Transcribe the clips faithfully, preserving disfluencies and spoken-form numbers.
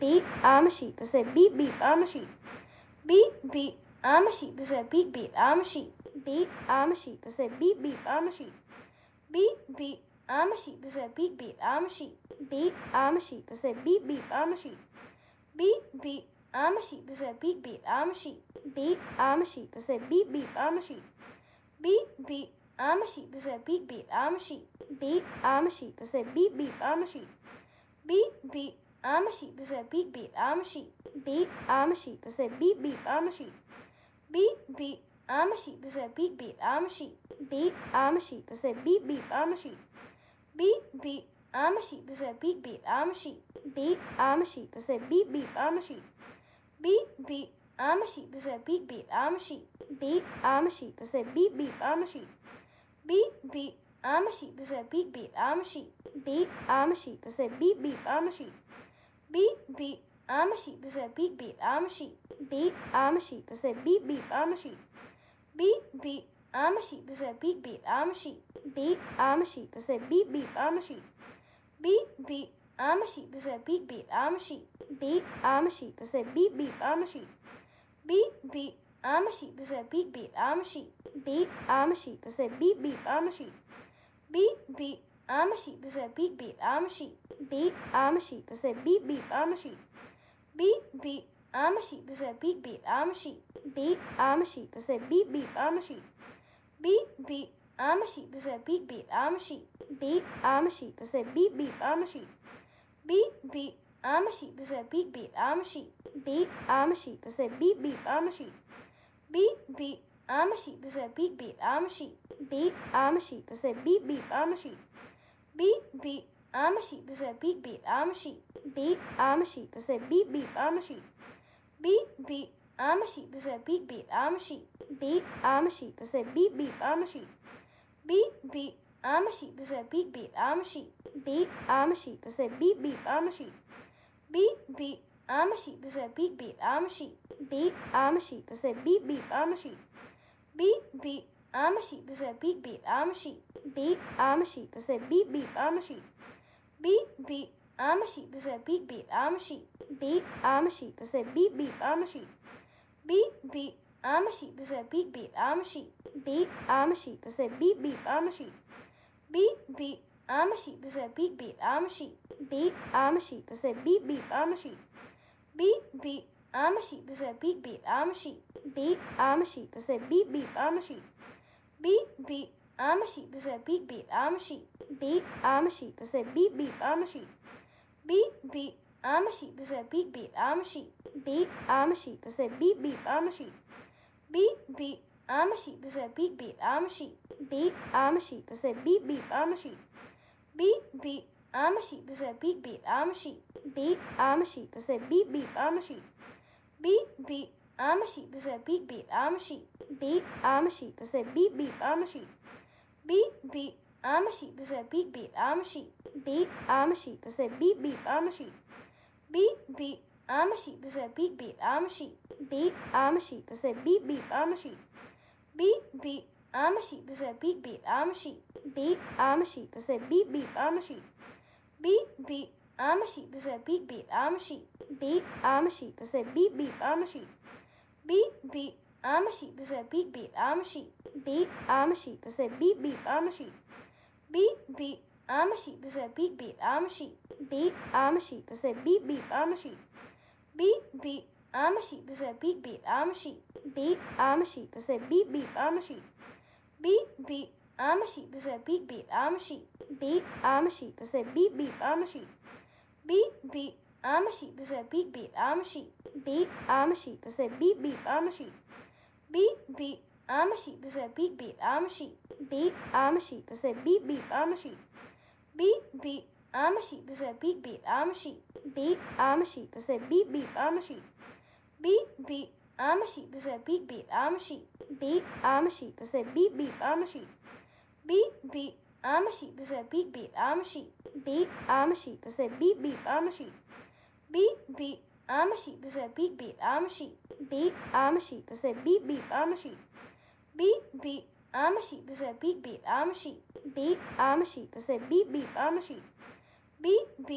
beep, I'm a sheep. I said beep, beep, I'm a sheep. Beep, beep, I'm a sheep. I said beep, beep, I'm a sheep. Beep, I'm a sheep. I said beep, beep, I'm a sheep. Beep, beep, I'm a sheep. I said beep, beep, I'm a sheep. Beep, I'm a sheep. I said beep, beep, I'm a sheep. Beep, beep, I'm a sheep. I said beep, beep, I'm a sheep. Beep, I'm a sheep. I said beep, beep, I'm a sheep. Beep, beep, I'm a sheep. I said beep, beep, I'm a sheep. Beep, I'm a sheep. I said beep, beep, I'm a sheep. Beep, beep, I'm a sheep. I said beep, beep, I'm a sheep. Beep, I'm a sheep. I said beep, beep, I'm a sheep. Beep, beep, I'm a sheep. I said beep, beep, I'm a sheep. Beep, I'm a sheep. I said beep, beep, I'm a sheep. Beep, beep, I'm a sheep. I said beep, beep, I'm a sheep. Beep, I'm a sheep. I said beep, beep, I'm a sheep. Beep, beep, I'm a sheep. I said beep, beep, I'm a sheep. Beep, I'm a sheep. I said beep, beep, I'm a sheep. Beep, beep, I'm a sheep. I said beep, beep, I'm a sheep. Beep, I'm a sheep. I said beep, beep, I'm a sheep. Beep, beep, I'm a sheep. I said beep, beep, I'm a sheep. Beep, I'm a sheep. I said beep, beep, I'm a sheep. Beep, beep, I'm a sheep. I said beep, beep, I'm a sheep. Beep, I'm a sheep. I said beep, beep, I'm a sheep. Beep, beep, I'm a sheep. I said beep, beep, I'm a sheep. Beep, I'm a sheep. I said beep, beep, I'm a sheep. Beep, beep, I'm a sheep. I said beep, beep, I'm a sheep. Beep, I'm a sheep. I said beep, beep, I'm a sheep. Beep, beep, I'm a sheep. I said beep, beep, I'm a sheep. Beep, I'm a sheep. I said beep, beep, I'm a sheep. Beep, beep, I'm a sheep. I said beep, beep, I'm a sheep. Beep, I'm a sheep. I said beep, beep, I'm a sheep. Beep, beep, I'm a sheep. I said beep, beep, I'm a sheep. Beep, I'm a sheep. I said beep, beep, I'm a sheep. Beep, beep, I'm a sheep. I said beep, beep, I'm a sheep. Beep, I'm a sheep. I said beep, beep, I'm a sheep. Beep, beep, I'm a sheep. I said beep, beep, I'm a sheep. Beep, I'm a sheep. I said beep, beep, I'm a sheep. Beep, beep, I'm a sheep. I said beep, beep, I'm a sheep. Beep, I'm a sheep. I said beep, beep, I'm a sheep. Beep, beep, I'm a sheep. I said beep, beep, I'm a sheep. Beep, I'm a sheep. I said beep, beep, I'm a sheep. Beep, beep, I'm a sheep. I said beep, beep, I'm a sheep. Beep, I'm a sheep. I said beep, beep, I'm a sheep. Beep, beep, I'm a sheep. I said beep, beep, I'm a sheep. Beep, I'm a sheep. I said beep, beep, I'm a sheep. Beep, beep, I'm a sheep. I said beep, beep, I'm a sheep. Beep, I'm a sheep. I said beep, beep, I'm a sheep. Beep, beep, I'm a sheep. I said beep, beep, I'm a sheep. Beep, I'm a sheep. I said beep, beep, I'm a sheep. Beep, beep, I'm a sheep. I said beep, beep, I'm a sheep. Beep, I'm a sheep. I said beep, beep, I'm a sheep. Beep, beep, I'm a sheep. I said beep, beep, I'm a sheep. Beep, I'm a sheep. I said beep, beep, I'm a sheep. Beep, beep, I'm a sheep. I said beep, beep, I'm a sheep. Beep, I'm a sheep. I said beep, beep, I'm a sheep. Beep, beep, I'm a sheep. I said beep, beep, I'm a sheep. Beep, I'm a sheep. I said beep, beep, I'm a sheep. Beep, beep, I'm a sheep. I said beep, beep, I'm a sheep. Beep, I'm a sheep. I said beep, beep, I'm a sheep. Beep, beep, I'm a sheep. I said beep, beep, I'm a sheep. Beep, I'm a sheep. I said beep, beep, I'm a sheep. Beep, beep, I'm a sheep. I said beep, beep, I'm a sheep. Beep, I'm a sheep. I said beep, beep, I'm a sheep. Beep, beep, I'm a sheep. I said beep, beep, I'm a sheep. Beep, I'm a sheep. I said beep, beep, I'm a sheep. Beep, beep, I'm a sheep. I said beep, beep, I'm a sheep. Beep, I'm a sheep. I said beep, beep, I'm a sheep. Beep, beep, I'm a sheep. I said beep, beep, I'm a sheep. Beep, I'm a sheep. I said beep, beep, I'm a sheep. Beep, beep, I'm a sheep. I said beep, beep, I'm a sheep. Beep, I'm a sheep. I said beep, beep, I'm a sheep. Beep, beep, I'm a sheep. I said beep, beep, I'm a sheep. Beep, I'm a sheep. I said beep, beep, I'm a sheep. Beep, beep, I'm a sheep. I said beep, beep, I'm a sheep. Beep, I'm a sheep. I said beep, beep, I'm a sheep. Beep, beep, I'm a sheep. I said beep, beep, I'm a sheep. Beep, I'm a sheep. I said beep, beep, I'm a sheep. Beep, beep, I'm a sheep. I said beep, beep, I'm a sheep. Beep, I'm a sheep. I said beep, beep, I'm a sheep. Beep, beep, I'm a sheep. I said beep, beep, I'm a sheep. Beep, I'm a sheep. I said beep, beep, I'm a sheep. Beep, beep, I'm a sheep. I said beep, beep, I'm a sheep. Beep, I'm a sheep. I said beep, beep, I'm a sheep. Beep, beep, I'm a sheep. I said beep, beep, I'm a sheep. Beep, I'm a sheep. I said beep, beep, I'm a sheep. Beep, beep, I'm a sheep. I said beep, beep, I'm a sheep. Beep, I'm a sheep. I said beep, beep, I'm a sheep. Beep, beep, I'm a sheep. I said beep, beep, I'm a sheep. Beep, I'm a sheep. I said beep, beep, I'm a sheep. Beep, beep, I'm a sheep. I said beep, beep, I'm a sheep. Beep, I'm a sheep. I said beep, beep, I'm a sheep. Beep, beep, I'm a sheep. I said beep, beep, I'm a sheep. Beep, I'm a sheep. I said beep, beep, I'm a sheep. Beep, beep, I'm a sheep. I said beep, beep, I'm a sheep. Beep, I'm a sheep. I said beep, beep, I'm a sheep. Beep, beep,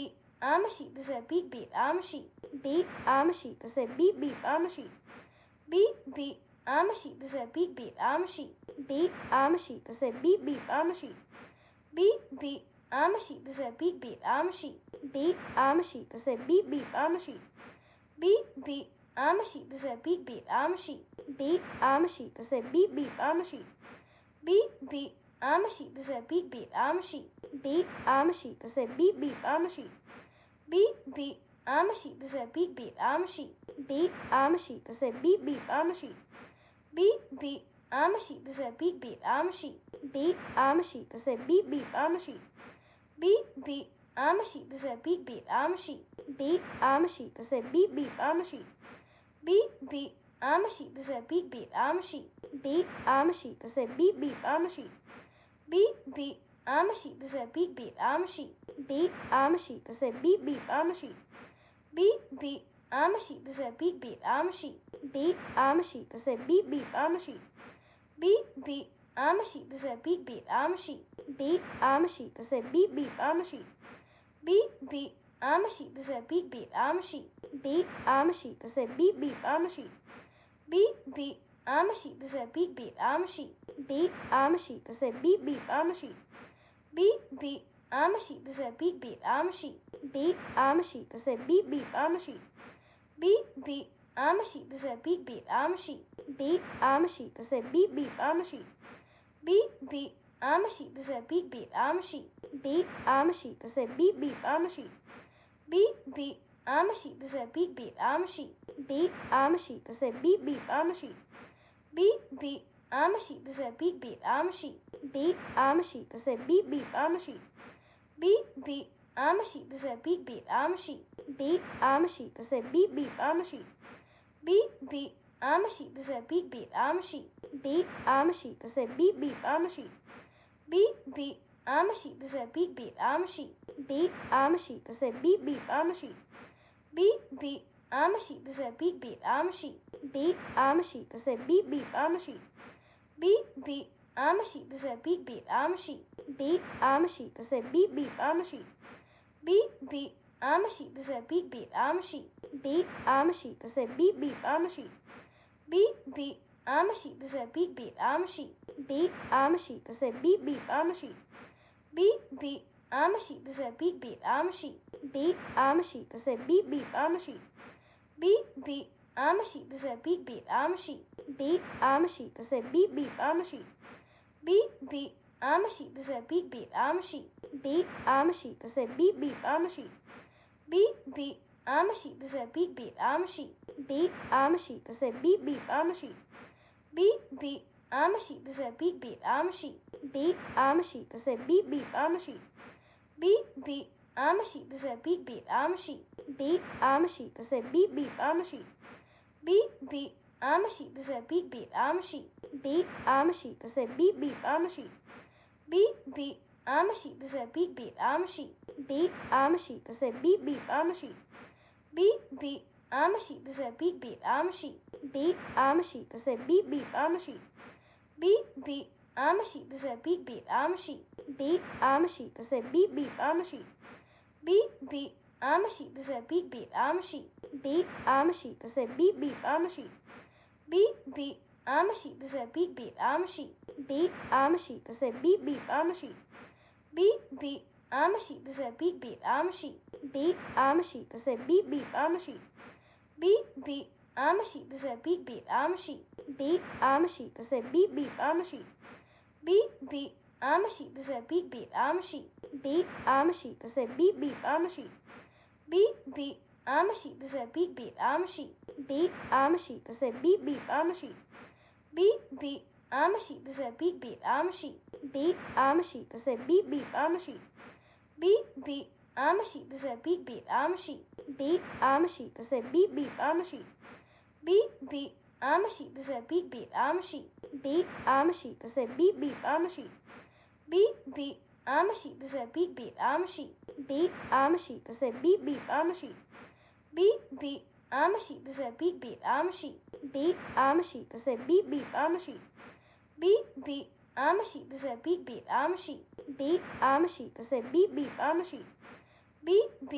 I'm a sheep. I said beep beep. I'm a sheep. Beep. I'm a sheep. I said beep beep. I'm a sheep. Beep beep. I'm a sheep. I said beep beep. I'm a sheep. Beep. I'm a sheep. I said beep beep. I'm a sheep. Beep beep. I'm a sheep. I said beep beep. I'm a sheep. Beep. I'm a sheep. I said beep beep. I'm a sheep. Beep beep. I'm a sheep. I said beep beep. I'm a sheep. Beep. I'm a sheep. I said beep beep. I'm a sheep. Beep beep. I'm a sheep. I said beep beep. I'm a sheep. Beep. I'm a sheep. I said beep beep. I'm a sheep. Beep beep. I'm a sheep. I said beep beep. I'm a sheep. Beep. I'm a sheep. I said beep beep. I'm a sheep. Beep beep. I'm a sheep. I said beep beep. I'm a sheep. Beep. I'm a sheep. I said beep beep. I'm a sheep. Beep beep. I'm a sheep. I said beep beep. I'm a sheep. Beep. I'm a sheep. I said beep beep. I'm a sheep. Beep beep. I'm a sheep. I said beep beep. I'm a sheep. Beep. I'm a sheep. I said beep beep. I'm a sheep. Beep beep. I'm a sheep. I said beep beep. I'm a sheep. Beep. I'm a sheep. I said beep beep. I'm a sheep. Beep beep. I'm a sheep. I said beep beep. I'm a sheep. Beep. I'm a sheep. I said beep beep. I'm a sheep. Beep beep. I'm a sheep. I said beep beep. I'm a sheep. Beep. I'm a sheep. I said beep beep. I'm a sheep. Beep beep. I'm a sheep. I said beep beep. I'm a sheep. Beep. I'm a sheep. I said beep beep. I'm a sheep. Beep beep. I'm a sheep. I said beep beep. I'm a sheep. Beep. I'm a sheep. I said beep beep. I'm a sheep. Beep beep. I'm a sheep. I said beep beep. I'm a sheep. Beep. I'm a sheep. I said beep beep. I'm a sheep. Beep beep. I'm a sheep. I said beep beep. I'm a sheep. Beep. I'm a sheep. I said beep beep. I'm a sheep. Beep beep. I'm a sheep. I said beep beep. I'm a sheep. Beep. I'm a sheep. I said beep beep. I'm a sheep. Beep beep. I'm a sheep. I said beep beep. I'm a sheep. Beep. I'm a sheep. I said beep beep. I'm a sheep. Beep beep. I'm a sheep. I said beep beep. I'm a sheep. Beep. I'm a sheep. I said beep beep. I'm a sheep. Beep beep. I'm a sheep. I said beep beep. I'm a sheep. Beep. I'm a sheep. I said beep beep. I'm a sheep. Beep beep. I'm a sheep. I said beep beep. I'm a sheep. Beep. I'm a sheep. I said beep beep. I'm a sheep. Beep beep. I'm a sheep. I said beep beep. I'm a sheep. Beep. I'm a sheep. I said beep beep. I'm a sheep. Beep beep. I'm a sheep. I said beep beep. I'm a sheep. Beep. I'm a sheep. I said beep beep. I'm a sheep. Beep beep. I'm a sheep. I said beep beep. I'm a sheep. Beep. I'm a sheep. I said beep beep. I'm a sheep. Beep beep. I'm a sheep. I said beep beep. I'm a sheep. Beep. I'm a sheep. I said beep beep. I'm a sheep. Beep beep. I'm a sheep. I said beep beep. I'm a sheep. Beep. I'm a sheep. I said beep beep. I'm a sheep. Beep beep. I'm a sheep. I said beep beep. I'm a sheep. Beep. I'm a sheep. I said beep beep. I'm a sheep. Beep beep. I'm a sheep. I said beep beep. I'm a sheep. Beep. I'm a sheep. I said beep beep. I'm a sheep. Beep beep. I'm a sheep. I said beep beep. I'm a sheep. Beep. I'm a sheep. I said beep beep. I'm a sheep. Beep beep. I'm a sheep. I said beep beep. I'm a sheep. Beep. I'm a sheep. I said beep beep. I'm a sheep. Beep beep. I'm a sheep. I said beep beep. I'm a sheep. Beep. I'm a sheep. I said beep beep. I'm a sheep. Beep beep. I'm a sheep. I said beep beep. I'm a sheep. Beep. I'm a sheep. I said beep beep. I'm a sheep. Beep beep. I'm a sheep. I said beep beep. I'm a sheep. Beep. I'm a sheep. I said beep beep. I'm a sheep. Beep beep. I'm a sheep. I said beep beep. I'm a sheep. Beep. I'm a sheep. I said beep beep. I'm a sheep. Beep beep. I'm a sheep. I said beep beep. I'm a sheep. Beep. I'm a sheep. I said beep beep. I'm a sheep. Beep beep. I'm a sheep. I said beep beep. I'm a sheep. Beep. I'm a sheep. I said beep beep. I'm a sheep. Beep beep. I'm a sheep. I said beep beep. I'm a sheep. Beep. I'm a sheep. I said beep beep. I'm a sheep. Beep beep. I'm a sheep. I said beep beep. I'm a sheep. Beep. I'm a sheep. I said beep beep. I'm a sheep. Beep beep. I'm a sheep. I said beep beep. I'm a sheep. Beep. I'm a sheep. I said beep beep. I'm a sheep. Beep beep. I'm a sheep. I said beep beep. I'm a sheep. Beep. I'm a sheep. I said beep beep. I'm a sheep. Beep beep. I'm a sheep. I said beep beep. I'm a sheep. Beep. I'm a sheep. I said beep beep. I'm a sheep. Beep beep. I'm a sheep. I said beep beep. I'm a sheep. Beep. I'm a sheep. I said beep beep. I'm a sheep. Beep beep. I'm a sheep. I said beep beep. I'm a sheep. Beep. I'm a sheep. I said beep beep. I'm a sheep. Beep beep. I'm a sheep. I said beep beep. I'm a sheep. Beep. I'm a sheep. I said beep beep. I'm a sheep. Beep beep. I'm a sheep. I said beep beep. I'm a sheep. Beep. I'm a sheep. I said beep beep. I'm a sheep. Beep beep. I'm a sheep. I said beep beep. I'm a sheep. Beep. I'm a sheep. I said beep beep. I'm a sheep. Beep beep. I'm a sheep. I said beep beep. I'm a sheep. Beep. I'm a sheep. I said beep beep. I'm a sheep. Beep beep. I'm a sheep. I said beep beep. I'm a sheep. Beep. I'm a sheep. I said beep beep. I'm a sheep. Beep beep.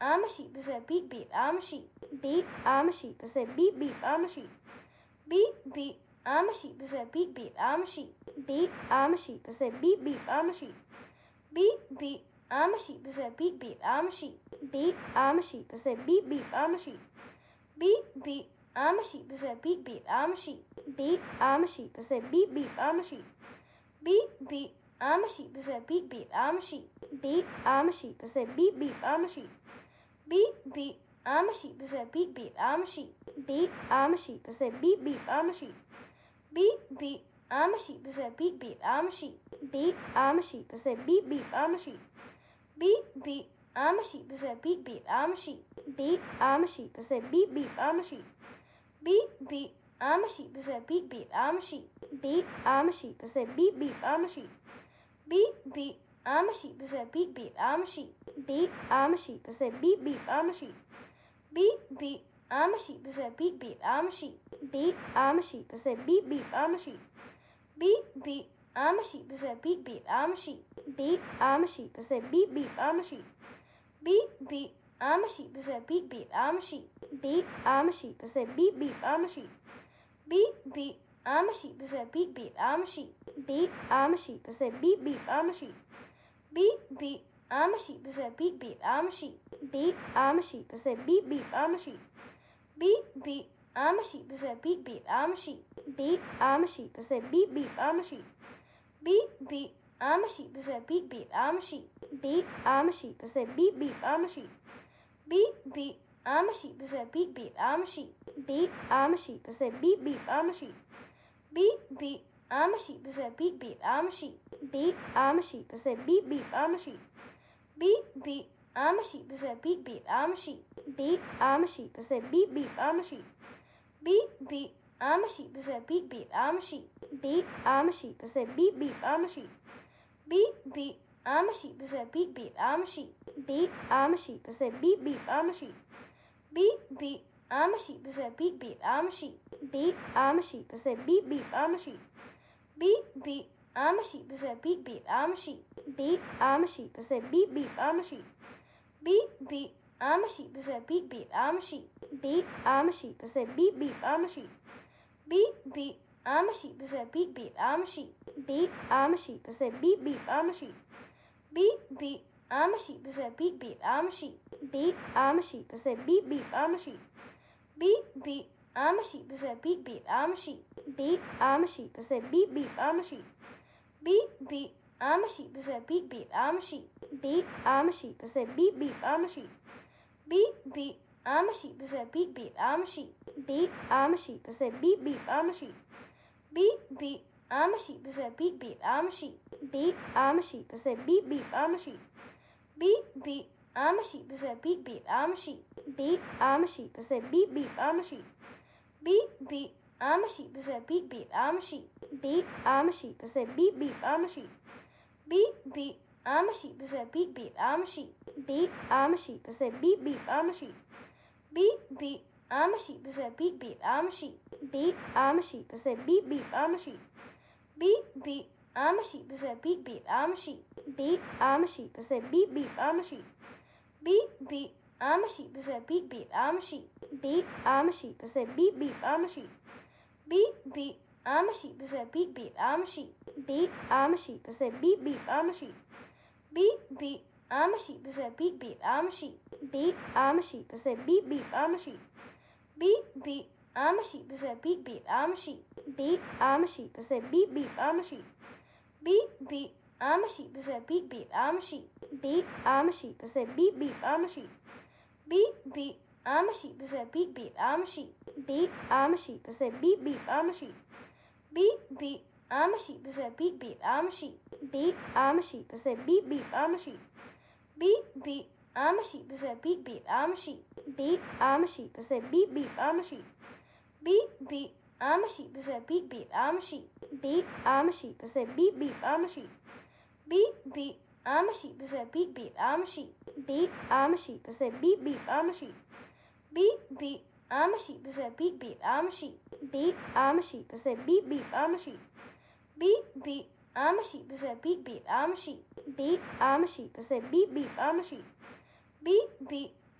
I'm a sheep. I said beep beep. I'm a sheep. Beep. I'm a sheep. I said beep beep. I'm a sheep. Beep beep. I'm a sheep. I said beep beep. I'm a sheep. Beep. I'm a sheep. I said beep beep. I'm a sheep. Beep beep. I'm a sheep. I said beep beep. I'm a sheep. Beep. I'm a sheep. I said beep beep. I'm a sheep. Beep beep. I'm a sheep. I said beep beep. I'm a sheep. Beep. I'm a sheep. I said beep beep. I'm a sheep. Beep beep. I'm a sheep. I said beep beep. I'm a sheep. Beep. I'm a sheep. I said beep beep. I'm a sheep. Beep beep. I'm a sheep. I said beep beep. I'm a sheep. Beep. I'm a sheep. I said beep beep. I'm a sheep. Beep beep. I'm a sheep. I said beep beep. I'm a sheep. Beep. I'm a sheep. I said beep beep. I'm a sheep. Beep beep. I'm a sheep. I said beep beep. I'm a sheep. Beep. I'm a sheep. I said beep beep. I'm a sheep. Beep beep. I'm a sheep. I said beep beep. I'm a sheep. Beep. I'm a sheep. I said beep beep. I'm a sheep. Beep beep. I'm a sheep. I said beep beep. I'm a sheep. Beep. I'm a sheep. I said beep beep. I'm a sheep. Beep beep. I'm a sheep. I said beep beep. I'm a sheep. Beep. I'm a sheep. I said beep beep. I'm a sheep. Beep beep. I'm a sheep. I said beep beep. I'm a sheep. Beep. I'm a sheep. I said beep beep. I'm a sheep. Beep beep. I'm a sheep. I said beep beep. I'm a sheep. Beep. I'm a sheep. I said beep beep. I'm a sheep. Beep beep. I'm a sheep. I said beep beep. I'm a sheep. Beep. I'm a sheep. I said beep beep. I'm a sheep. Beep beep. I'm a sheep. I said beep beep. I'm a sheep. Beep. I'm a sheep. I said beep beep. I'm a sheep. Beep beep. I'm a sheep. I said beep beep. I'm a sheep. Beep. I'm a sheep. I said beep beep. I'm a sheep. Beep beep. I'm a sheep. I said beep beep. I'm a sheep. Beep. I'm a sheep. I said beep beep. I'm a sheep. Beep beep. I'm a sheep. I said beep beep. I'm a sheep. Beep. I'm a sheep. I said beep beep. I'm a sheep. Beep beep. I'm a sheep. I said beep beep. I'm a sheep. Beep. I'm a sheep. I said beep beep. I'm a sheep. Beep beep. I'm a sheep. I said beep beep. I'm a sheep. Beep. I'm a sheep. I said beep beep. I'm a sheep. Beep beep. I'm a sheep. I said beep beep. I'm a sheep. Beep. I'm a sheep. I said beep beep. I'm a sheep. Beep beep. I'm a sheep. I said beep beep. I'm a sheep. Beep. I'm a sheep. I said beep beep. I'm a sheep. Beep beep. I'm a sheep. I said beep beep. I'm a sheep. Beep. I'm a sheep. I said beep beep. I'm a sheep. Beep beep. I'm a sheep. I said beep beep. I'm a sheep. Beep. I'm a sheep. I said beep beep. I'm a sheep. Beep beep. I'm a sheep. I said beep beep. I'm a sheep. Beep. I'm a sheep. I said beep beep. I'm a sheep. Beep beep. I'm a sheep. I said beep beep. I'm a sheep. Beep. I'm a sheep. I said beep beep. I'm a sheep. Beep beep. I'm a sheep. I said beep beep. I'm a sheep. Beep. I'm a sheep. I said beep beep. I'm a sheep. Beep beep. I'm a sheep. I said beep beep. I'm a sheep. Beep. I'm a sheep. I said beep beep. I'm a sheep. Beep beep. I'm a sheep. I said beep beep. I'm a sheep. Beep. I'm a sheep. I said beep beep. I'm a sheep. Beep beep. I'm a sheep. I said beep beep. I'm a sheep. Beep. I'm a sheep. I said beep beep. I'm a sheep. Beep beep. I'm a sheep. I said beep beep. I'm a sheep. Beep. I'm a sheep. I said beep beep. I'm a sheep. Beep beep. I'm a sheep. I said beep beep. I'm a sheep. Beep. I'm a sheep. I said beep beep. I'm a sheep. Beep beep. I'm a sheep. I said beep beep. I'm a sheep. Beep. I'm a sheep. I said beep beep. I'm a sheep. Beep beep. I'm a sheep. I said beep beep. I'm a sheep. Beep. I'm a sheep. I said beep beep. I'm a sheep. Beep beep. I'm a sheep. I said beep beep. I'm a sheep. Beep. I'm a sheep. I said beep beep. I'm a sheep. Beep beep. I'm a sheep. I said beep beep. I'm a sheep. Beep. I'm a sheep. I said beep beep. I'm a sheep. Beep beep. I'm a sheep. I said beep beep. I'm a sheep. Beep. I'm a sheep. I said beep beep. I'm a sheep. Beep beep. I'm a sheep. I said beep beep. I'm a sheep. Beep. I'm a sheep. I said beep beep. I'm a sheep. Beep beep. I'm a sheep. I said beep beep. I'm a sheep. Beep. I'm a sheep. I said beep beep. I'm a sheep. Beep beep. I'm a sheep. I said beep beep. I'm a sheep. Beep. I'm a sheep. I said beep beep. I'm a sheep. Beep beep. I'm a sheep. I said beep beep. I'm a sheep. Beep. I'm a sheep. I said beep beep. I'm a sheep. Beep beep. I'm a sheep. I said beep beep. I'm a sheep. Beep. I'm a sheep. I said beep beep. I'm a sheep. Beep beep. I'm a sheep. I said beep beep. I'm a sheep. Beep. I'm a sheep. I said beep beep. I'm a sheep. Beep beep. I'm a sheep. I said beep beep. I'm a sheep. Beep. I'm a sheep. I said beep beep. I'm a sheep. Beep beep. I'm a sheep. I said beep beep. I'm a sheep. Beep. I'm a sheep. I said beep beep. I'm a sheep. Beep beep. I'm a sheep. I said beep beep. I'm a sheep. Beep. I'm a sheep. I said beep beep. I'm a sheep. Beep beep. I'm a sheep. I said beep beep. I'm a sheep. Beep. I'm a sheep. I said beep beep. I'm a sheep. Beep beep. I'm a sheep. I said beep beep. I'm a sheep. Beep. I'm a sheep. I said beep beep. I'm a sheep. Beep beep.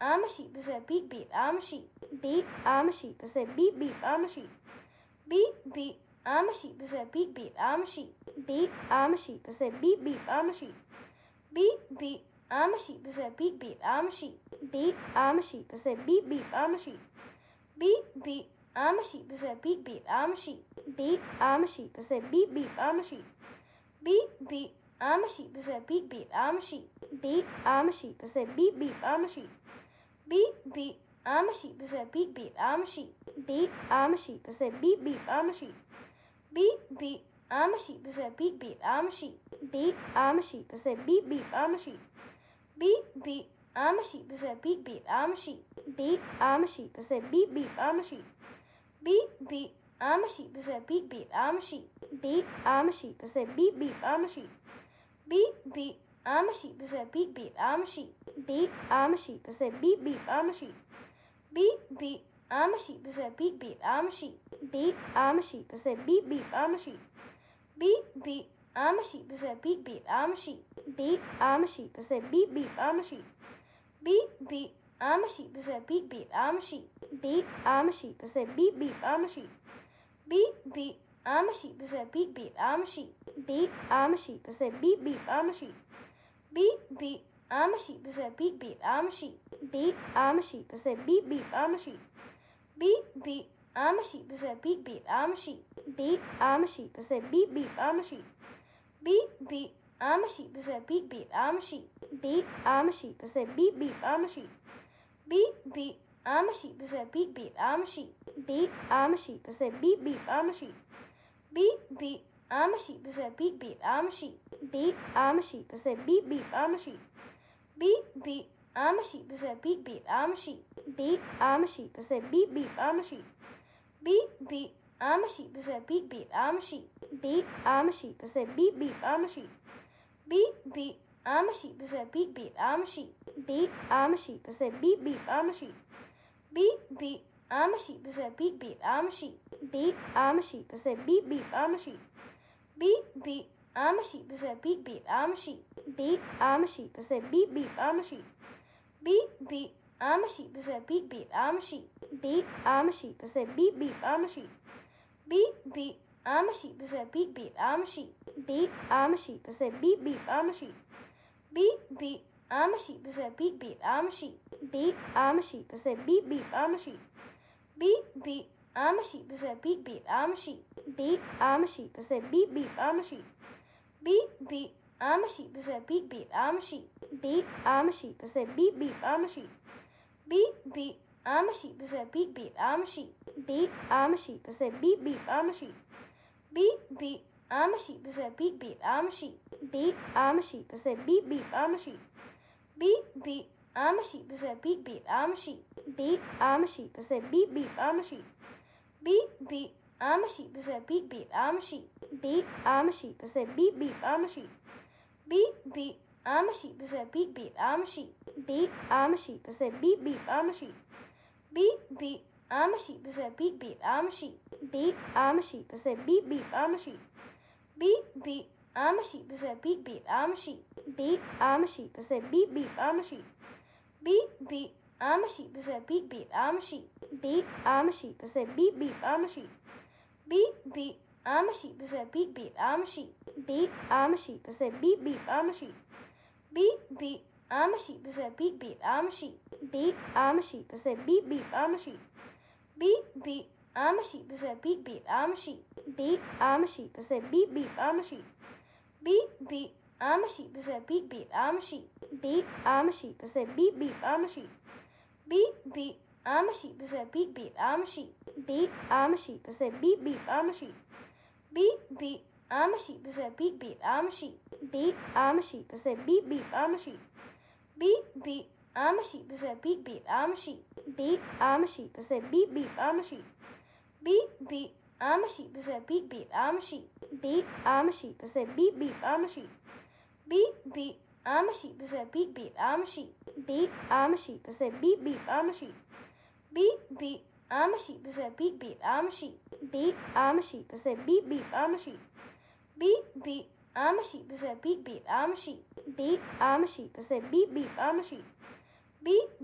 I'm a sheep. I said beep beep. I'm a sheep. Beep. I'm a sheep. I said beep beep. I'm a sheep. Beep beep. I'm a sheep. I said beep beep. I'm a sheep. Beep. I'm a sheep. I said beep beep. I'm a sheep. Beep beep. I'm a sheep. I said beep beep. I'm a sheep. Beep. I'm a sheep. I said beep beep. I'm a sheep. Beep beep. I'm a sheep. I said beep beep. I'm a sheep. Beep. I'm a sheep. I said beep beep. I'm a sheep. Beep beep. I'm a sheep. I said beep beep. I'm a sheep. Beep. I'm a sheep. I said beep beep. I'm a sheep. Beep beep. I'm a sheep. I said beep beep. I'm a sheep. Beep. I'm a sheep. I said beep beep. I'm a sheep. Beep beep. I'm a sheep. I said beep beep. I'm a sheep. Beep. I'm a sheep. I said beep beep. I'm a sheep. Beep beep. I'm a sheep. I said beep beep. I'm a sheep. Beep. I'm a sheep. I said beep beep. I'm a sheep. Beep beep. I'm a sheep. I said beep beep. I'm a sheep. Beep. I'm a sheep. I said beep beep. I'm a sheep. Beep beep. I'm a sheep. I said beep beep. I'm a sheep. Beep. I'm a sheep. I said beep beep. I'm a sheep. Beep beep. I'm a sheep. I said beep beep. I'm a sheep. Beep. I'm a sheep. I said beep beep. I'm a sheep. Beep beep. I'm a sheep. I said beep beep. I'm a sheep. Beep. I'm a sheep. I said beep beep. I'm a sheep. Beep beep. I'm a sheep. I said beep beep. I'm a sheep. Beep. I'm a sheep. I said beep beep. I'm a sheep. Beep beep. I'm a sheep. I said beep beep. I'm a sheep. Beep. I'm a sheep. I said beep beep. I'm a sheep. Beep beep. I'm a sheep. I said beep beep. I'm a sheep. Beep. I'm a sheep. I said beep beep. I'm a sheep. Beep beep. I'm a sheep. I said beep beep. I'm a sheep. Beep. I'm a sheep. I said beep beep. I'm a sheep. Beep beep. I'm a sheep. I said beep beep. I'm a sheep. Beep. I'm a sheep. I said beep beep. I'm a sheep. Beep beep. I'm a sheep. I said beep beep. I'm a sheep. Beep. I'm a sheep. I said beep beep. I'm a sheep. Beep beep. I'm a sheep. I said beep beep. I'm a sheep. Beep. I'm a sheep. I said beep beep. I'm a sheep. Beep beep. I'm a sheep. I said beep beep. I'm a sheep. Beep. I'm a sheep. I said beep beep. I'm a sheep. Beep beep. I'm a sheep. I said beep beep. I'm a sheep. Beep. I'm a sheep. I said beep beep. I'm a sheep. Beep beep. I'm a sheep. I said beep beep. I'm a sheep. Beep. I'm a sheep. I said beep beep. I'm a sheep. Beep beep. I'm a sheep. I said beep beep. I'm a sheep. Beep. I'm a sheep. I said beep beep. I'm a sheep. Beep beep. I'm a sheep. I said beep beep. I'm a sheep. Beep. I'm a sheep. I said beep beep. I'm a sheep. Beep beep. I'm a sheep. I said beep beep. I'm a sheep. Beep. I'm a sheep. I said beep beep. I'm a sheep. Beep beep. I'm a sheep. I said beep beep. I'm a sheep. Beep. I'm a sheep. I said beep beep. I'm a sheep. Beep beep. I'm a sheep. I said beep beep. I'm a sheep. Beep. I'm a sheep. I said beep beep. I'm a sheep. Beep beep. I'm a sheep. I said beep beep. I'm a sheep. Beep. I'm a sheep. I said beep beep. I'm a sheep. Beep beep. I'm a sheep. I said beep beep. I'm a sheep. Beep. I'm a sheep. I said beep beep. I'm a sheep. Beep beep. I'm a sheep. I said beep beep. I'm a sheep. Beep. I'm a sheep. I said beep beep. I'm a sheep. Beep beep. I'm a sheep. I said beep beep. I'm a sheep. Beep. I'm a sheep. I said beep beep. I'm a sheep. Beep beep. I'm a sheep. I said beep beep. I'm a sheep. Beep. I'm a sheep. I said beep beep. I'm a sheep. Beep beep. I'm a sheep. I said beep beep. I'm a sheep. Beep. I'm a sheep. I said beep beep. I'm a sheep. Beep beep. I'm a sheep. I said beep beep. I'm a sheep. Beep. I'm a sheep. I said beep beep. I'm a sheep. Beep beep. I'm a sheep. I said beep beep. I'm a sheep. Beep. I'm a sheep. I said beep beep. I'm a sheep. Beep beep. I'm a sheep. I said beep beep. I'm a sheep. Beep. I'm a sheep. I said beep beep. I'm a sheep. Beep beep. I'm a sheep. I said beep beep. I'm a sheep. Beep. I'm a sheep. I said beep beep. I'm a sheep. Beep beep. I'm a sheep. I said beep beep. I'm a sheep. Beep. I'm a sheep. I said beep beep. I'm a sheep. Beep beep. I'm a sheep. I said beep beep. I'm a sheep. Beep. I'm a sheep. I said beep beep. I'm a sheep. Beep beep. I'm a sheep. I said beep beep. I'm a sheep. Beep. I'm a sheep. I said beep beep. I'm a sheep. Beep beep. I'm a sheep. I said beep beep. I'm a sheep. Beep. I'm a sheep. I said beep beep. I'm a sheep. Beep beep. I'm a sheep. I said beep beep. I'm a sheep. Beep. I'm a sheep. I said beep beep. I'm a sheep. Beep beep. I'm a sheep. I said beep beep. I'm a sheep. Beep. I'm a sheep. I said beep beep. I'm a sheep. Beep beep. I'm a sheep. I said beep beep. I'm a sheep. Beep. I'm a sheep. I said beep beep. I'm a sheep. Beep beep. I'm a sheep. I said beep beep. I'm a sheep. Beep. I'm a sheep. I said beep beep. I'm a sheep. Beep beep. I'm a sheep. I said beep beep. I'm a sheep. Beep. I'm a sheep. I said beep beep. I'm a sheep. Beep beep. I'm a sheep. I said beep beep. I'm a sheep. Beep. I'm a sheep. I said beep beep. I'm a sheep. Beep beep. I'm a sheep. I said beep beep. I'm a sheep. Beep. I'm a sheep. I said beep beep. I'm a sheep. Beep beep.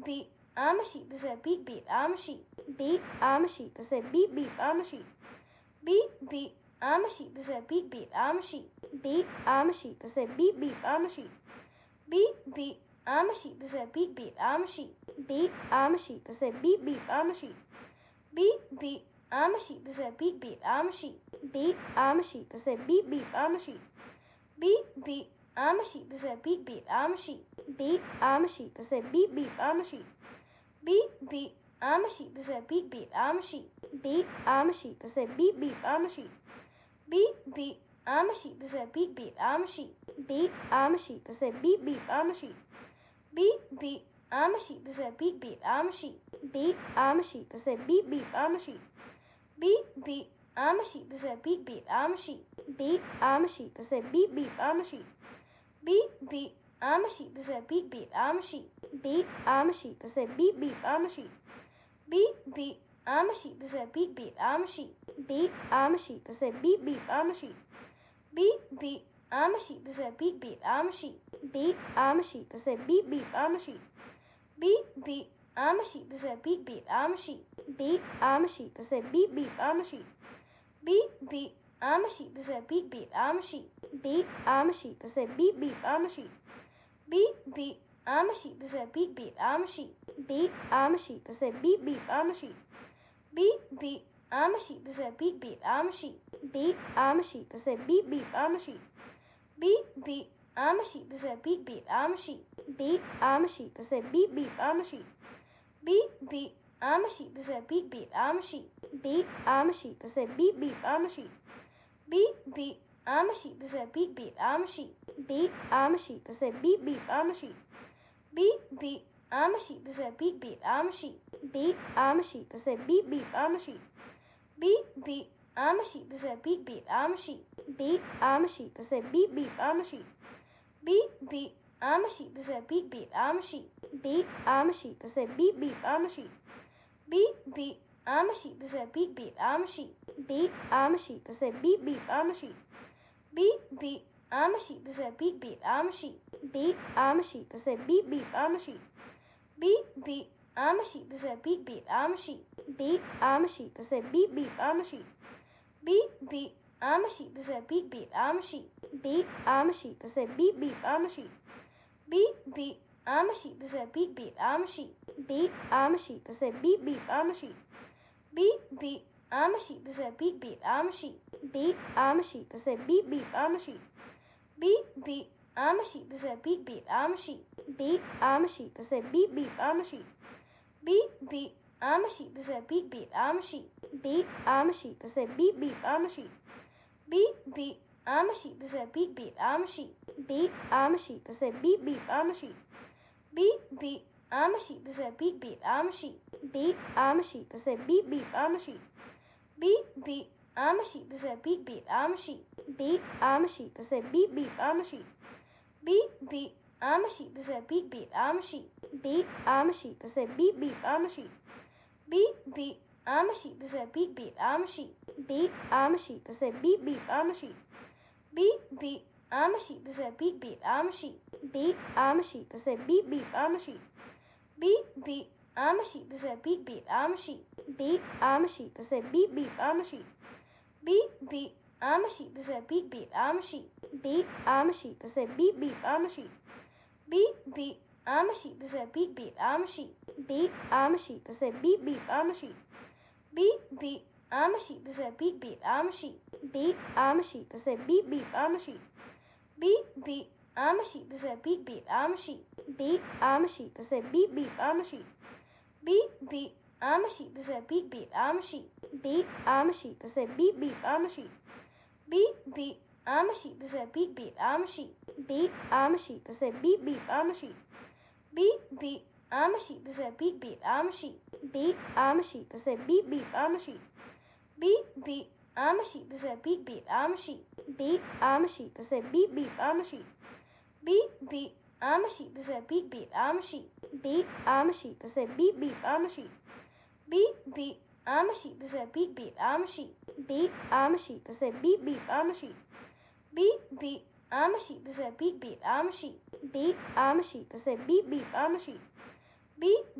I'm a sheep. I said beep beep. I'm a sheep. Beep. I'm a sheep. I said beep beep. I'm a sheep. Beep beep. I'm a sheep. I said beep beep. I'm a sheep. Beep. I'm a sheep. I said beep beep. I'm a sheep. Beep beep. I'm a sheep. I said beep beep. I'm a sheep. Beep. I'm a sheep. I said beep beep. I'm a sheep. Beep beep. I'm a sheep. I said beep beep. I'm a sheep. Beep. I'm a sheep. I said beep beep. I'm a sheep. Beep beep. I'm a sheep. I said beep beep. I'm a sheep. Beep. I'm a sheep. I said beep beep. I'm a sheep. Beep beep. I'm a sheep. I said beep beep. I'm a sheep. Beep. I'm a sheep. I said beep beep. I'm a sheep. Beep beep. I'm a sheep. I said beep beep. I'm a sheep. Beep. I'm a sheep. I said beep beep. I'm a sheep. Beep beep. I'm a sheep. I said beep beep. I'm a sheep. Beep. I'm a sheep. I said beep beep. I'm a sheep. Beep beep. I'm a sheep. I said beep beep. I'm a sheep. Beep. I'm a sheep. I said beep beep. I'm a sheep. Beep beep. I'm a sheep. I said beep beep. I'm a sheep. Beep. I'm a sheep. I said beep beep. I'm a sheep. Beep beep. I'm a sheep. I said beep beep. I'm a sheep. Beep. I'm a sheep. I said beep beep. I'm a sheep. Beep beep. I'm a sheep. I said beep beep. I'm a sheep. Beep. I'm a sheep. I said beep beep. I'm a sheep. Beep beep. I'm a sheep. I said beep beep. I'm a sheep. Beep. I'm a sheep. I said beep beep. I'm a sheep. Beep beep. I'm a sheep. I said beep beep. I'm a sheep. Beep. I'm a sheep. I said beep beep. I'm a sheep. Beep beep. I'm a sheep. I said beep beep. I'm a sheep. Beep. I'm a sheep. I said beep beep. I'm a sheep. Beep beep. I'm a sheep. I said beep beep. I'm a sheep. Beep. I'm a sheep. I said beep beep. I'm a sheep. Beep beep. I'm a sheep. I said beep beep. I'm a sheep. Beep. I'm a sheep. I said beep beep. I'm a sheep. Beep beep. I'm a sheep. I said beep beep. I'm a sheep. Beep. I'm a sheep. I said beep beep. I'm a sheep. Beep beep. I'm a sheep. I said beep beep. I'm a sheep. Beep. I'm a sheep. I said beep beep. I'm a sheep. Beep beep. I'm a sheep. I said beep beep. I'm a sheep. Beep. I'm a sheep. I said beep beep. I'm a sheep. Beep beep. I'm a sheep. I said beep beep. I'm a sheep. Beep. I'm a sheep. I said beep beep. I'm a sheep. Beep beep. I'm a sheep. I said beep beep. I'm a sheep. Beep. I'm a sheep. I said beep beep. I'm a sheep. Beep beep. I'm a sheep. I said beep beep. I'm a sheep. Beep. I'm a sheep. I said beep beep. I'm a sheep. Beep beep. I'm a sheep. I said beep beep. I'm a sheep. Beep. I'm a sheep. I said beep beep. I'm a sheep. Beep beep. I'm a sheep. I said beep beep. I'm a sheep. Beep. I'm a sheep. I said beep beep. I'm a sheep. Beep beep. I'm a sheep. I said beep beep. I'm a sheep. Beep. I'm a sheep. I said beep beep. I'm a sheep. Beep beep. I'm a sheep. I said beep beep. I'm a sheep. Beep. I'm a sheep. I said beep beep. I'm a sheep. Beep beep. I'm a sheep. I said beep beep. I'm a sheep. Beep. I'm a sheep. I said beep beep. I'm a sheep. Beep beep. I'm a sheep. I said beep beep. I'm a sheep. Beep. I'm a sheep. I said beep beep. I'm a sheep. Beep beep. I'm a sheep. I said beep beep. I'm a sheep. Beep. I'm a sheep. I said beep beep. I'm a sheep. Beep beep. I'm a sheep. I said beep beep. I'm a sheep. Beep. I'm a sheep. I said beep beep. I'm a sheep. Beep beep. I'm a sheep. I said beep beep. I'm a sheep. Beep. I'm a sheep. I said beep beep. I'm a sheep. Beep beep. I'm a sheep. I said beep beep. I'm a sheep. Beep. I'm a sheep. I said beep beep. I'm a sheep. Beep beep. I'm a sheep. I said beep beep. I'm a sheep. Beep. I'm a sheep. I said beep beep. I'm a sheep. Beep beep. I'm a sheep. I said beep beep. I'm a sheep. Beep. I'm a sheep. I said beep beep. I'm a sheep. Beep beep. I'm a sheep. I said beep beep. I'm a sheep. Beep. I'm a sheep. I said beep beep. I'm a sheep. Beep beep. I'm a sheep. I said beep beep. I'm a sheep. Beep. I'm a sheep. I said beep beep. I'm a sheep. Beep beep. I'm a sheep. I said beep beep. I'm a sheep. Beep. I'm a sheep. I said beep beep. I'm a sheep. Beep beep. I'm a sheep. I said beep beep. I'm a sheep. Beep. I'm a sheep. I said beep beep. I'm a sheep. Beep beep. I'm a sheep. I said beep beep. I'm a sheep. Beep. I'm a sheep. I said beep beep. I'm a sheep. Beep beep. I'm a sheep. I said beep beep. I'm a sheep. Beep. I'm a sheep. I said beep beep. I'm a sheep. Beep beep. I'm a sheep. I said beep beep. I'm a sheep. Beep. I'm a sheep. I said beep beep. I'm a sheep. Beep beep. I'm a sheep. I said beep beep. I'm a sheep. Beep. I'm a sheep. I said beep beep. I'm a sheep. Beep beep. I'm a sheep. I said beep beep. I'm a sheep. Beep. I'm a sheep. I said beep beep. I'm a sheep. Beep beep. I'm a sheep. I said beep beep. I'm a sheep. Beep. I'm a sheep. I said beep beep. I'm a sheep. Beep beep. I'm a sheep. I said beep beep. I'm a sheep. Beep. I'm a sheep. I said beep beep. I'm a sheep. Beep beep. I'm a sheep. I said beep beep. I'm a sheep. Beep. I'm a sheep. I said beep beep. I'm a sheep. Beep beep. I'm a sheep. I said beep beep. I'm a sheep. Beep. I'm a sheep. I said beep beep. I'm a sheep. Beep beep.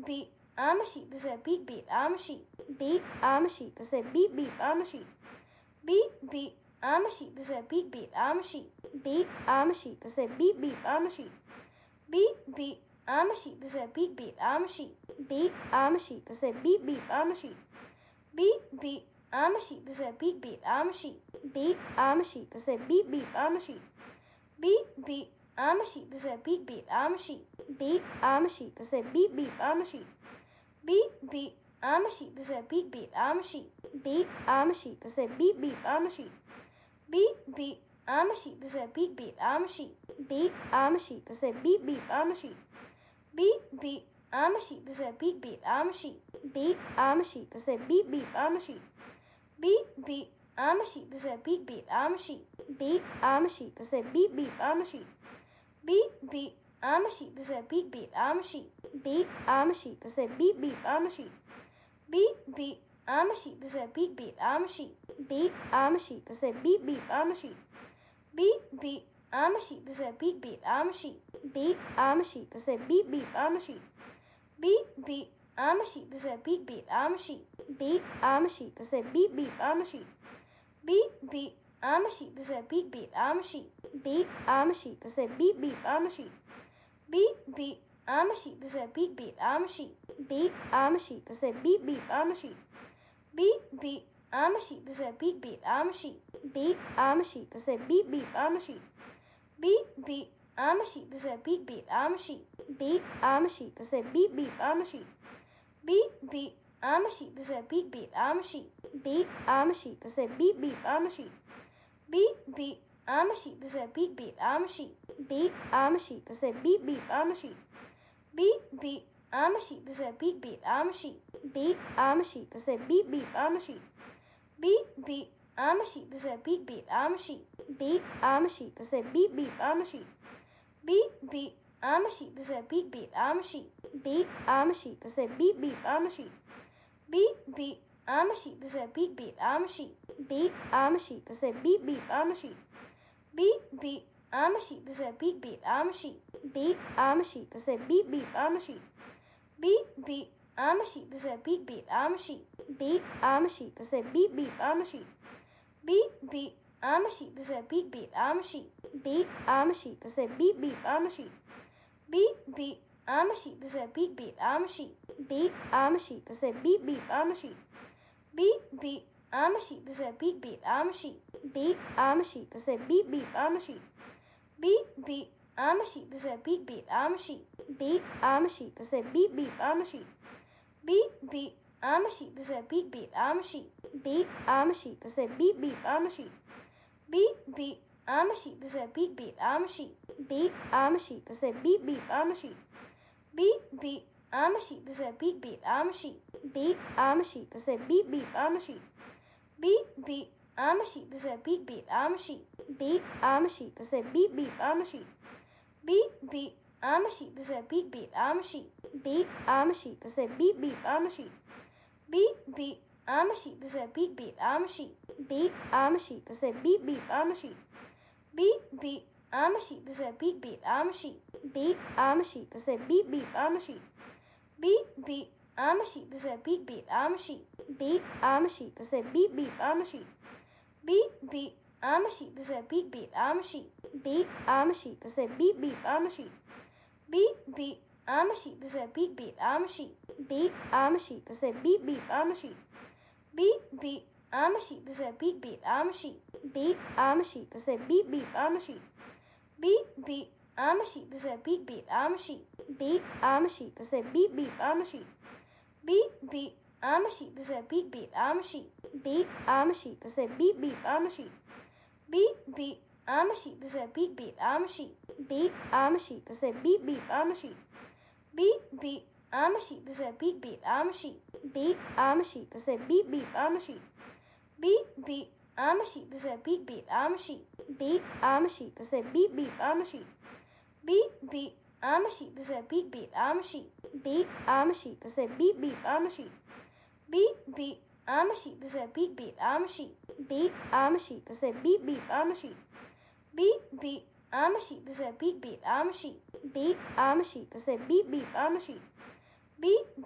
I'm a sheep. I said beep beep. I'm a sheep. Beep. I'm a sheep. I said beep beep. I'm a sheep. Beep beep. I'm a sheep. I said beep beep. I'm a sheep. Beep. I'm a sheep. I said beep beep. I'm a sheep. Beep beep. I'm a sheep. I said beep beep. I'm a sheep. Beep. I'm a sheep. I said beep beep. I'm a sheep. Beep beep. I'm a sheep. I said beep beep. I'm a sheep. Beep. I'm a sheep. I said beep beep. I'm a sheep. Beep beep. I'm a sheep. I said beep beep. I'm a sheep. Beep. I'm a sheep. I said beep beep. I'm a sheep. Beep beep. I'm a sheep. I said beep beep. I'm a sheep. Beep. I'm a sheep. I said beep beep. I'm a sheep. Beep beep. I'm a sheep. I said beep beep. I'm a sheep. Beep. I'm a sheep. I said beep beep. I'm a sheep. Beep beep. I'm a sheep. I said beep beep. I'm a sheep. Beep. I'm a sheep. I said beep beep. I'm a sheep. Beep beep. I'm a sheep. I said beep beep. I'm a sheep. Beep. I'm a sheep. I said beep beep. I'm a sheep. Beep beep. I'm a sheep. I said beep beep. I'm a sheep. Beep. I'm a sheep. I said beep beep. I'm a sheep. Beep beep. I'm a sheep. I said beep beep. I'm a sheep. Beep. I'm a sheep. I said beep beep. I'm a sheep. Beep beep. I'm a sheep. I said beep beep. I'm a sheep. Beep. I'm a sheep. I said beep beep. I'm a sheep. Beep beep. I'm a sheep. I said beep beep. I'm a sheep. Beep. I'm a sheep. I said beep beep. I'm a sheep. Beep beep. I'm a sheep. I said beep beep. I'm a sheep. Beep. I'm a sheep. I said beep beep. I'm a sheep. Beep beep. I'm a sheep. I said beep beep. I'm a sheep. Beep. I'm a sheep. I said beep beep. I'm a sheep. Beep beep. I'm a sheep. I said beep beep. I'm a sheep. Beep. I'm a sheep. I said beep beep. I'm a sheep. Beep beep. I'm a sheep. I said beep beep. I'm a sheep. Beep. I'm a sheep. I said beep beep. I'm a sheep. Beep beep. I'm a sheep. I said beep beep. I'm a sheep. Beep. I'm a sheep. I said beep beep. I'm a sheep. Beep beep. I'm a sheep. I said beep beep. I'm a sheep. Beep. I'm a sheep. I said beep beep. I'm a sheep. Beep beep. I'm a sheep. I said beep beep. I'm a sheep. Beep. I'm a sheep. I said beep beep. I'm a sheep. Beep beep. I'm a sheep. I said beep beep. I'm a sheep. Beep. I'm a sheep. I said beep beep. I'm a sheep. Beep beep. I'm a sheep. I said beep beep. I'm a sheep. Beep. I'm a sheep. I said beep beep. I'm a sheep. Beep beep. I'm a sheep. I said beep beep. I'm a sheep. Beep. I'm a sheep. I said beep beep. I'm a sheep. Beep beep. I'm a sheep. I said beep beep. I'm a sheep. Beep. I'm a sheep. I said beep beep. I'm a sheep. Beep beep. I'm a sheep. I said beep beep. I'm a sheep. Beep. I'm a sheep. I said beep beep. I'm a sheep. Beep beep. I'm a sheep. I said beep beep. I'm a sheep. Beep. I'm a sheep. I said beep beep. I'm a sheep. Beep beep. I'm a sheep. I said beep beep. I'm a sheep. Beep. I'm a sheep. I said beep beep. I'm a sheep. Beep beep. I'm a sheep. I said beep beep. I'm a sheep. Beep. I'm a sheep. I said beep beep. I'm a sheep. Beep beep. I'm a sheep. I said beep beep. I'm a sheep. Beep. I'm a sheep. I said beep beep. I'm a sheep. Beep beep. I'm a sheep. I said beep beep. I'm a sheep. Beep. I'm a sheep. I said beep beep. I'm a sheep. Beep beep. I'm a sheep. I said beep beep. I'm a sheep. Beep. I'm a sheep. I said beep beep. I'm a sheep. Beep beep. I'm a sheep. I said beep beep. I'm a sheep. Beep. I'm a sheep. I said beep beep. I'm a sheep. Beep beep. I'm a sheep. I said beep beep. I'm a sheep. Beep. I'm a sheep. I said beep beep. I'm a sheep. Beep beep. I'm a sheep. I said beep beep. I'm a sheep. Beep. I'm a sheep. I said beep beep. I'm a sheep. Beep beep. I'm a sheep. I said beep beep. I'm a sheep. Beep. I'm a sheep. I said beep beep. I'm a sheep. Beep beep. I'm a sheep. I said beep beep. I'm a sheep. Beep. I'm a sheep. I said beep beep. I'm a sheep. Beep beep. I'm a sheep. I said beep beep. I'm a sheep. Beep. I'm a sheep. I said beep beep. I'm a sheep. Beep beep. I'm a sheep. I said beep beep. I'm a sheep. Beep. I'm a sheep. I said beep beep. I'm a sheep. Beep beep. I'm a sheep. I said beep beep. I'm a sheep. Beep. I'm a sheep. I said beep beep. I'm a sheep. Beep beep. I'm a sheep. I said beep beep. I'm a sheep. Beep. I'm a sheep. I said beep beep. I'm a sheep. Beep beep. I'm a sheep. I said beep beep. I'm a sheep. Beep. I'm a sheep. I said beep beep. I'm a sheep. Beep beep. I'm a sheep. I said beep beep. I'm a sheep. Beep. I'm a sheep. I said beep beep. I'm a sheep. Beep beep. I'm a sheep. I said beep beep. I'm a sheep. Beep. I'm a sheep. I said beep beep. I'm a sheep. Beep beep. I'm a sheep. I said beep beep. I'm a sheep. Beep. I'm a sheep. I said beep beep. I'm a sheep. Beep beep. I'm a sheep. I said beep beep. I'm a sheep. Beep. I'm a sheep. I said beep beep. I'm a sheep. Beep beep. I'm a sheep. I said beep beep. I'm a sheep. Beep. I'm a sheep. I said beep beep. I'm a sheep. Beep beep. I'm a sheep. I said beep beep. I'm a sheep. Beep. I'm a sheep. I said beep beep. I'm a sheep. Beep beep. I'm a sheep. I said beep beep. I'm a sheep. Beep. I'm a sheep. I said beep beep. I'm a sheep. Beep beep.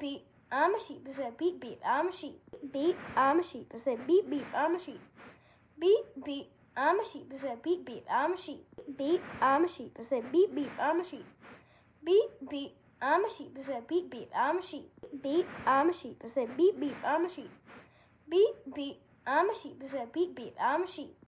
I'm a sheep. I said beep beep. I'm a sheep. Beep. I'm a sheep. I said beep beep. I'm a sheep. Beep beep. I'm a sheep. I said beep beep. I'm a sheep. Beep. I'm a sheep. I said beep beep. I'm a sheep. Beep beep. I'm a sheep. I said beep beep. I'm a sheep. Beep. I'm a sheep. I said beep beep. I'm a sheep. Beep beep. I'm a sheep. I said beep beep. I'm a sheep.